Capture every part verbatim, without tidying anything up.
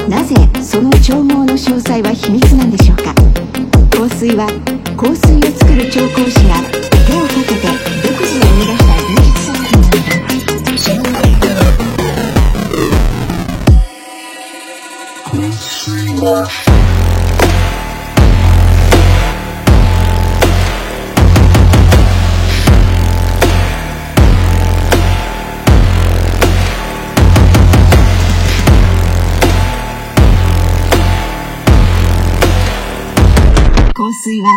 なぜその調合の詳細は秘密なんでしょうか。香水は香水を作る調香師が手をかけて独自に生み出した芸術作品なのだ。その香水は香水は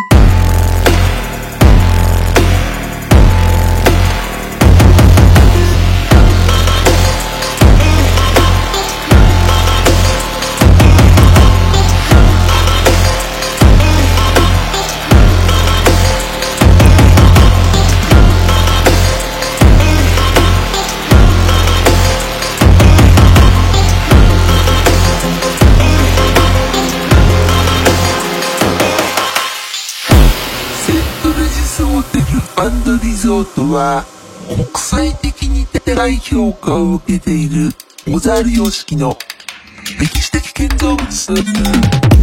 バンドリゾートは国際的に高い評価を受けているモザール様式の歴史的建造物。